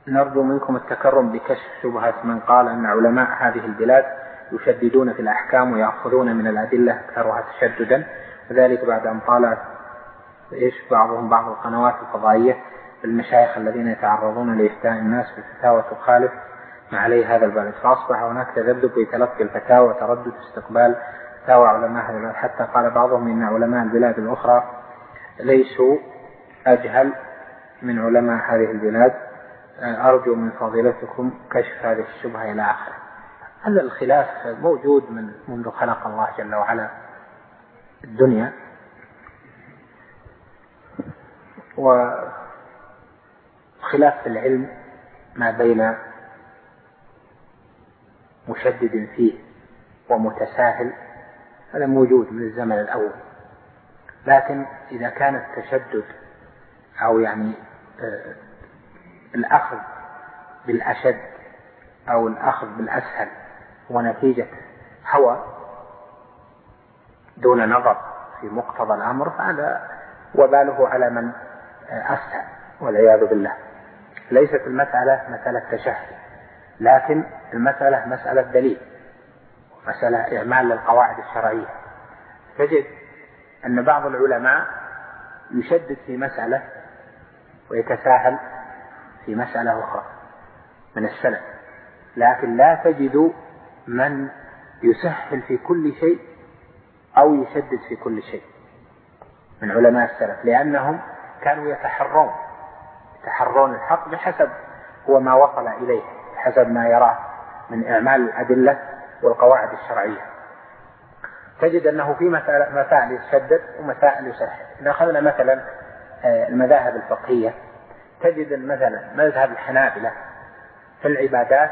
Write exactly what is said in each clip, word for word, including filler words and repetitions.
نرجو منكم التكرم بكشف شبهة من قال أن علماء هذه البلاد يشددون في الأحكام ويأخذون من الأدلة أكثرها تشددا، وذلك بعد أن طالت إيش بعضهم بعض القنوات الفضائية بالمشايخ الذين يتعرضون لإفتاء الناس بفتاوى تخالف ما عليه هذا البلد، فأصبح هناك تذبذب في تلقي الفتاوى وتردد استقبال فتاوى علماء هذه البلاد، حتى قال بعضهم إن علماء البلاد الأخرى ليسوا أجهل من علماء هذه البلاد. أرجو من فضيلتكم كشف هذه الشبهة إلى آخره. هذا الخلاف موجود من منذ خلق الله جل وعلا الدنيا، وخلاف في العلم ما بين مشدد فيه ومتساهل هذا موجود من الزمن الأول، لكن إذا كان التشدد أو يعني الأخذ بالأشد أو الأخذ بالأسهل هو نتيجة هوى دون نظر في مقتضى الأمر، فهذا وباله على من أسهل والعياذ بالله. ليست المسألة مسألة تشهي، لكن المسألة مسألة دليل، مسألة إعمال للقواعد الشرعية. تجد أن بعض العلماء يشدد في مسألة ويتساهل في مسألة أخرى من السلف، لكن لا تجد من يسهل في كل شيء أو يشدد في كل شيء من علماء السلف، لأنهم كانوا يتحرون يتحرون الحق بحسب هو ما وصل إليه، بحسب ما يراه من إعمال الأدلة والقواعد الشرعية. تجد أنه في مسائل يشدد ومسائل يسهل. إذا أخذنا مثلا المذاهب الفقهية تجد مثلا مذهب الحنابلة في العبادات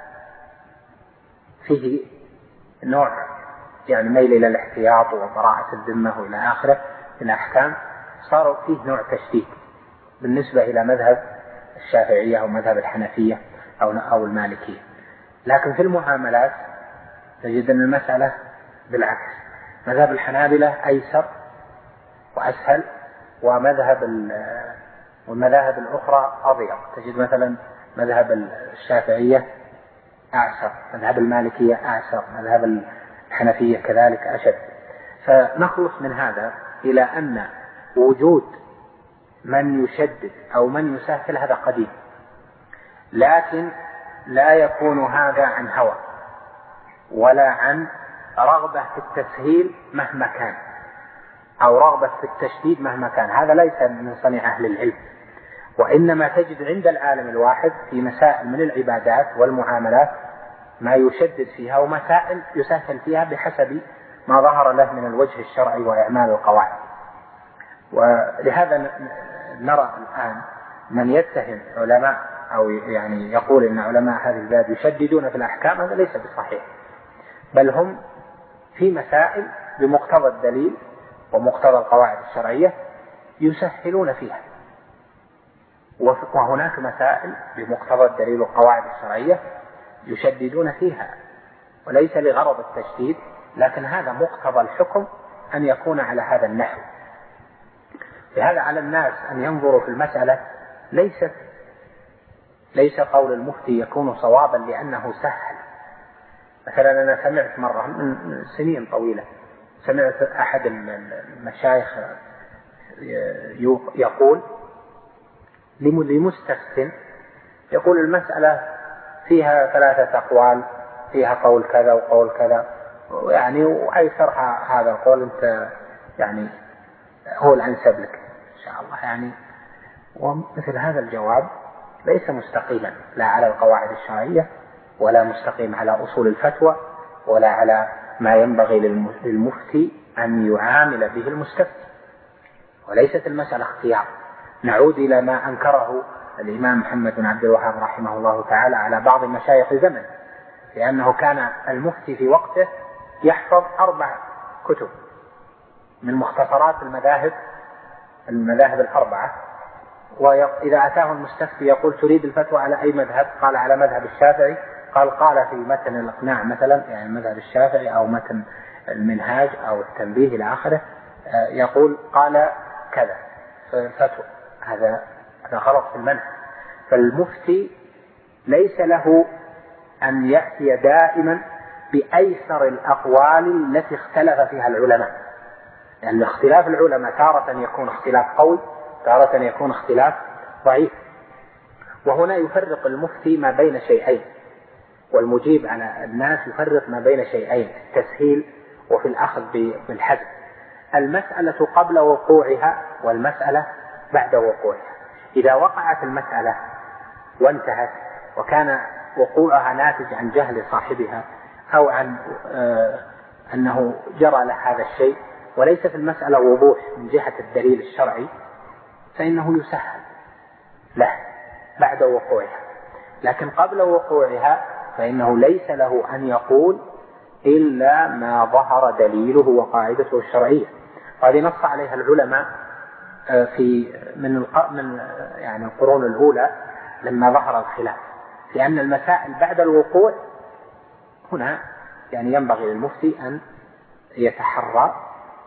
فيه نوع يعني ميل إلى الاحتياط وبراءة الذمة وإلى آخره من الأحكام، صاروا فيه نوع تشديد بالنسبة إلى مذهب الشافعية أو مذهب الحنفية أو أو المالكية. لكن في المعاملات تجد أن المسألة بالعكس، مذهب الحنابلة أيسر وأسهل، ومذهب والمذاهب الأخرى أضيق. تجد مثلا مذهب الشافعية أعسر، مذهب المالكية أعسر، مذهب الحنفية كذلك أشد. فنخلص من هذا إلى أن وجود من يشدد أو من يسهل هذا قديم، لكن لا يكون هذا عن هوى ولا عن رغبة في التسهيل مهما كان أو رغبة في التشديد مهما كان، هذا ليس من صنيع أهل العلم. وإنما تجد عند العالم الواحد في مسائل من العبادات والمعاملات ما يشدد فيها ومسائل يسهل فيها بحسب ما ظهر له من الوجه الشرعي وإعمال القواعد. ولهذا نرى الآن من يتهم علماء أو يعني يقول إن علماء هذه البلاد يشددون في الأحكام، هذا ليس بصحيح، بل هم في مسائل بمقتضى الدليل ومقتضى القواعد الشرعية يسهلون فيها، وهناك مسائل بمقتضى الدليل والقواعد الشرعية يشددون فيها، وليس لغرض التشديد، لكن هذا مقتضى الحكم أن يكون على هذا النحو. لهذا على الناس أن ينظروا في المسألة، ليست ليس قول المفتي يكون صوابا لأنه سهل. مثلا أنا سمعت مرة من سنين طويلة، سمعت أحد المشايخ يقول لمستفتن، يقول المسألة فيها ثلاثة أقوال، فيها قول كذا وقول كذا، يعني وأيسرها هذا القول أنت يعني هو الأنسب لك إن شاء الله يعني. ومثل هذا الجواب ليس مستقيما لا على القواعد الشرعية ولا مستقيم على أصول الفتوى ولا على ما ينبغي للمفتي أن يعامل به المستفتي، وليست المسألة اختيار. نعود إلى ما أنكره الإمام محمد بن عبد الوهاب رحمه الله تعالى على بعض مشايخ زمن، لأنه كان المفتي في وقته يحفظ أربع كتب من مختصرات المذاهب المذاهب الأربعة، وإذا أتاه المستفتي يقول تريد الفتوى على أي مذهب؟ قال على مذهب الشافعي. قال قال في متن الإقناع مثلا يعني المذهب الشافعي، أو متن المنهاج أو التنبيه إلى آخره، يقول قال كذا في الفتوى، هذا هذا غلط في المنهج. فالمفتي ليس له أن يأتي دائما بأيسر الأقوال التي اختلف فيها العلماء، لأن يعني اختلاف العلماء تارة يكون اختلاف قوي، تارة يكون اختلاف ضعيف. وهنا يفرق المفتي ما بين شيئين، والمجيب على الناس يفرق ما بين شيئين، التسهيل وفي الأخذ بالحذف. المسألة قبل وقوعها والمسألة بعد وقوعها. إذا وقعت المسألة وانتهت وكان وقوعها ناتج عن جهل صاحبها أو عن آه أنه جرى له هذا الشيء وليس في المسألة وضوح من جهة الدليل الشرعي، فإنه يسهل له بعد وقوعها. لكن قبل وقوعها فإنه ليس له أن يقول إلا ما ظهر دليله وقاعدته الشرعية. وهذه نص عليها العلماء في من من يعني القرون الأولى لما ظهر الخلاف، لأن المسائل بعد الوقوع هنا يعني ينبغي للمفتي أن يتحرى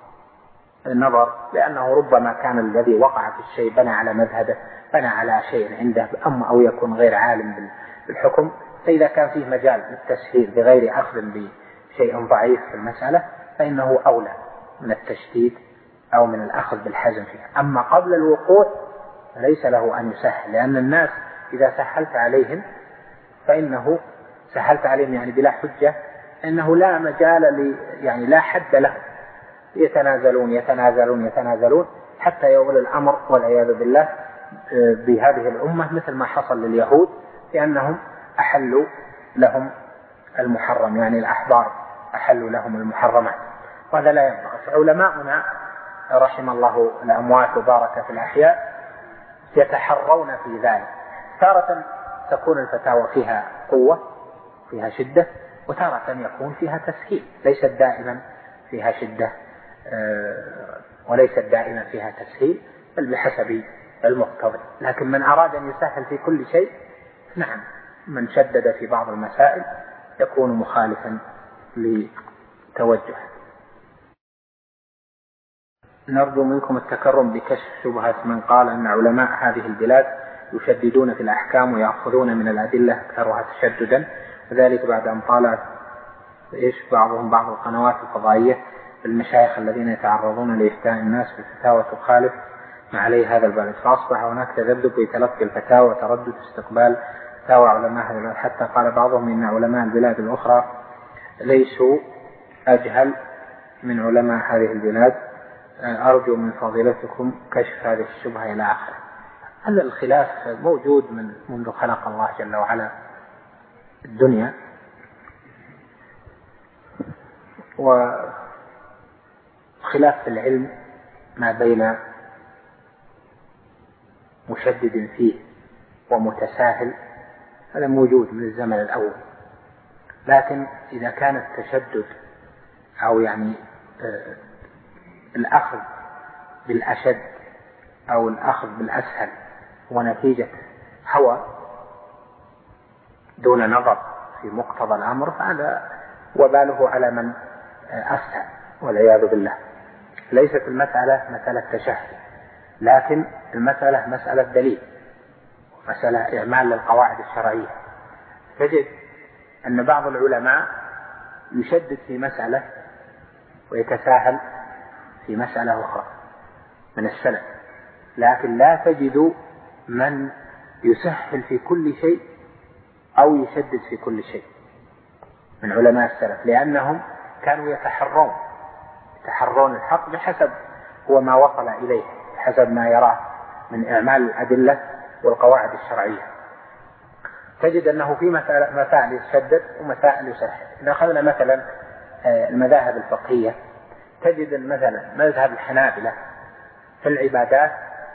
النظر، لأنه ربما كان الذي وقع في الشيء بنى على مذهبه، بنى على شيء عنده أما أو يكون غير عالم بالحكم. فإذا كان فيه مجال للتسهيل بغير أخذ بشيء ضعيف في المسألة فإنه أولى من التشديد أو من الأخذ بالحزم فيها. أما قبل الوقوع فليس له أن يسهل، لأن الناس إذا سهلت عليهم فإنه سهلت عليهم يعني بلا حجة، إنه لا مجال لي يعني لا حد له، يتنازلون يتنازلون يتنازلون حتى يولي الأمر والعياذ بالله بهذه الأمة مثل ما حصل لليهود، لأنهم أحلوا لهم المحرم، يعني الأحبار أحلوا لهم المحرمات، وهذا لا ينبغي. علماؤنا رحم الله الأموات وبارك في الأحياء يتحرون في ذلك. تارة تكون الفتاوى فيها قوة فيها شدة، وتارة يكون فيها تسهيل، ليست دائما فيها شدة وليست دائما فيها تسهيل، بل بحسب المقتضي. لكن من أراد أن يسهل في كل شيء نعم، من شدد في بعض المسائل يكون مخالفا لتوجه. نرجو منكم التكرم بكشف شبهة من قال أن علماء هذه البلاد يشددون في الأحكام ويأخذون من الأدلة أكثرها تشددا، وذلك بعد أن طالت إيش بعضهم بعض القنوات الفضائية المشايخ الذين يتعرضون لإفتاء الناس بالفتاوى تخالف ما عليه هذا البلد، فأصبح هناك تذبذب في تلقي الفتاوى وتردد استقبال فتاوى علماء هذه البلاد، حتى قال بعضهم إن علماء البلاد الأخرى ليسوا أجهل من علماء هذه البلاد. أرجو من فضيلتكم كشف هذه الشبهة إلى آخره. هذا الخلاف موجود من منذ خلق الله جل وعلا الدنيا، وخلاف في العلم ما بين مشدد فيه ومتساهل، هذا موجود من الزمن الأول. لكن إذا كان التشدد أو يعني الأخذ بالأشد أو الأخذ بالأسهل ونتيجة هوى دون نظر في مقتضى الأمر، فهذا وباله على من أسهل والعياذ بالله. ليست المسألة مسألة تشهي، لكن المسألة مسألة دليل، مسألة إعمال للقواعد الشرعية. تجد أن بعض العلماء يشدد في مسألة ويتساهل في مسألة أخرى من السلف، لكن لا تجد من يسهل في كل شيء أو يشدد في كل شيء من علماء السلف، لأنهم كانوا يتحرون يتحرون الحق بحسب هو ما وصل إليه، بحسب ما يراه من إعمال الأدلة والقواعد الشرعية. تجد أنه في مسائل يشدد ومسائل يسهل. إذا أخذنا مثلا المذاهب الفقهية، تجد مثلا مذهب الحنابلة في العبادات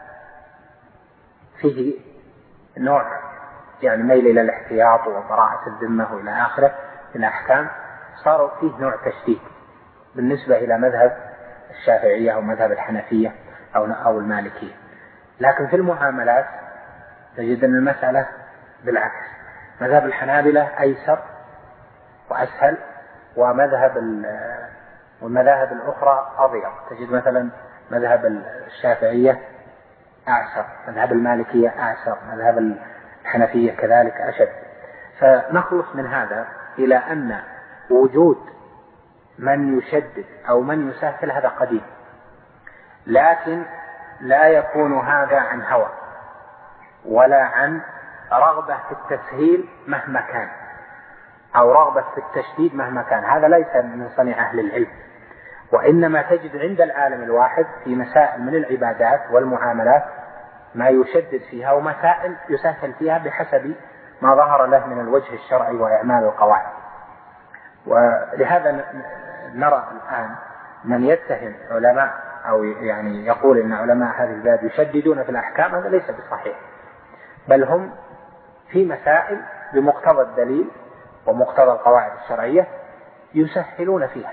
فيه نوع يعني ميل إلى الاحتياط وبراءة الذمة وإلى آخره في الأحكام، صار فيه نوع تشديد بالنسبة إلى مذهب الشافعية أو مذهب الحنفية أو أو المالكية. لكن في المعاملات تجد أن المسألة بالعكس، مذهب الحنابلة أيسر وأسهل، ومذهب والمذاهب الأخرى أضيق. تجد مثلا مذهب الشافعية أعسر، مذهب المالكية أعسر، مذهب الحنفية كذلك أشد. فنخلص من هذا إلى أن وجود من يشدد أو من يسهل هذا قديم، لكن لا يكون هذا عن هوى ولا عن رغبة في التسهيل مهما كان أو رغبة في التشديد مهما كان، هذا ليس من صنيع أهل العلم. وإنما تجد عند العالم الواحد في مسائل من العبادات والمعاملات ما يشدد فيها ومسائل يسهل فيها بحسب ما ظهر له من الوجه الشرعي وإعمال القواعد. ولهذا نرى الآن من يتهم علماء أو يعني يقول إن علماء هذه البلاد يشددون في الأحكام، هذا ليس بصحيح، بل هم في مسائل بمقتضى الدليل ومقتضى القواعد الشرعية يسهلون فيها،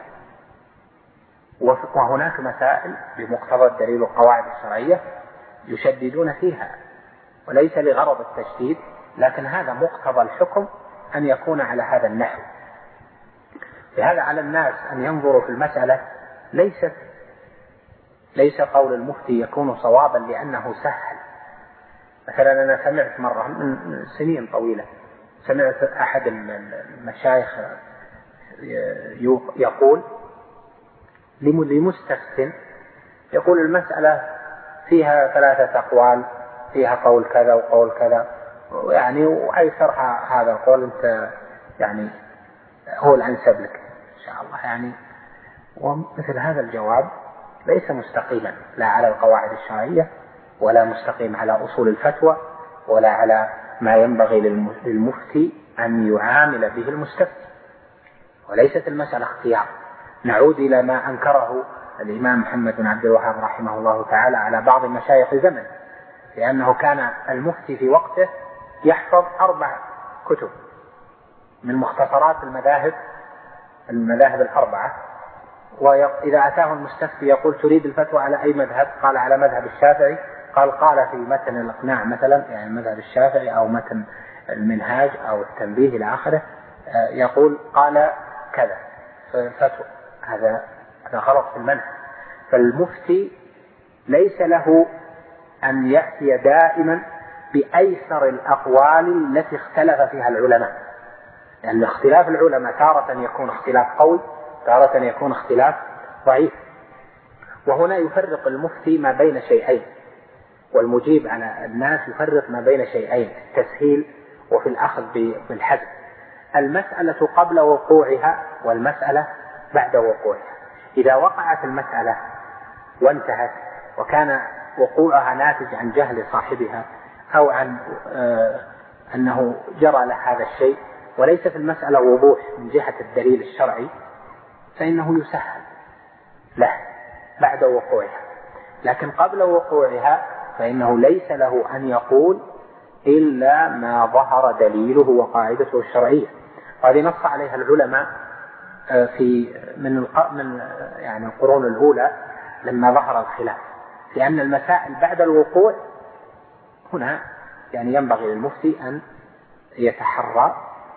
وهناك مسائل بمقتضى الدليل والقواعد الشرعية يشددون فيها، وليس لغرض التشديد، لكن هذا مقتضى الحكم أن يكون على هذا النحو. لهذا على الناس أن ينظروا في المسألة، ليست ليس قول المفتي يكون صوابا لأنه سهل. مثلا أنا سمعت مرة من سنين طويلة، سمعت أحد المشايخ يقول لمستفتن، يقول المسألة فيها ثلاثة أقوال، فيها قول كذا وقول كذا، يعني وأيسر هذا القول أنت يعني هو الأنسب لك إن شاء الله يعني. ومثل هذا الجواب ليس مستقيما لا على القواعد الشرعية ولا مستقيم على أصول الفتوى ولا على ما ينبغي للمفتي أن يعامل به المستفتي. وليست المسألة اختيار. نعود إلى ما أنكره الإمام محمد بن عبد الوهاب رحمه الله تعالى على بعض مشايخ زمن، لأنه كان المفتي في وقته يحفظ أربع كتب من مختصرات المذاهب المذاهب الأربعة، وإذا أتاه المستفتي يقول تريد الفتوى على أي مذهب؟ قال على مذهب الشافعي، قال قال في متن الإقناع مثلا يعني مذهب الشافعي أو متن المنهاج أو التنبيه إلى آخره، يقول قال كذا فتوى، هذا هذا غلط في المنهج. فالمفتي ليس له أن يأتي دائما بأيسر الأقوال التي اختلف فيها العلماء، لأن يعني اختلاف العلماء تارة يكون اختلاف قوي، تارة يكون اختلاف ضعيف. وهنا يفرق المفتي ما بين شيئين، والمجيب على الناس يفرق ما بين شيئين، التسهيل وفي الأخذ بالحزم. المسألة قبل وقوعها والمسألة بعد وقوعها. إذا وقعت المسألة وانتهت وكان وقوعها ناتج عن جهل صاحبها أو عن آه أنه جرى له هذا الشيء وليس في المسألة وضوح من جهة الدليل الشرعي، فإنه يسهل له بعد وقوعها. لكن قبل وقوعها فإنه ليس له أن يقول إلا ما ظهر دليله وقاعدته الشرعية. وهذه نص عليها العلماء في من من يعني القرون الأولى لما ظهر الخلاف، لأن المسائل بعد الوقوع هنا يعني ينبغي للمفتي أن يتحرى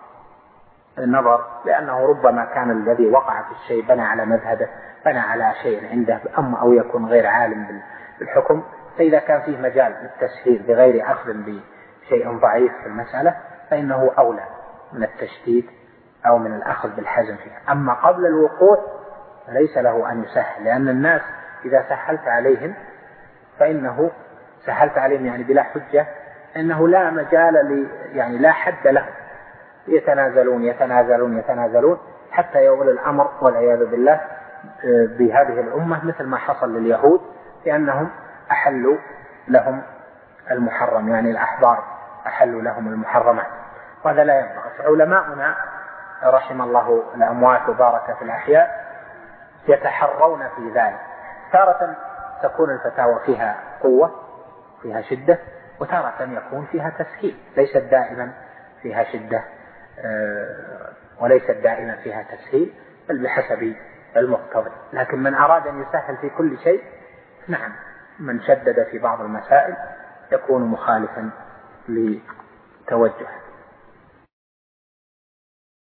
النظر، لأنه ربما كان الذي وقع في الشيء بنى على مذهبه، بنى على شيء عنده أما أو يكون غير عالم بالحكم، فإذا كان فيه مجال للتسهيل بغير أخذ بشيء ضعيف في المسألة فإنه أولى من التشديد أو من الأخذ بالحزم فيها. أما قبل الوقوع فليس له أن يسهل، لأن الناس إذا سهلت عليهم فإنه سهلت عليهم يعني بلا حجة، إنه لا مجال لي يعني لا حد له، يتنازلون يتنازلون يتنازلون حتى يولي الأمر والعياذ بالله بهذه الأمة مثل ما حصل لليهود، لأنهم أحلوا لهم المحرم، يعني الأحبار أحلوا لهم المحرمات، وهذا لا ينبغي. علماؤنا رحم الله الأموات وبارك في الأحياء يتحرون في ذلك، تارة تكون الفتاوى فيها قوة فيها شدة، وتارة يكون فيها تسهيل، ليست دائما فيها شدة وليست دائما فيها تسهيل، بل بحسب المقتضي. لكن من أراد أن يسهل في كل شيء نعم، من شدد في بعض المسائل يكون مخالفا لتوجه.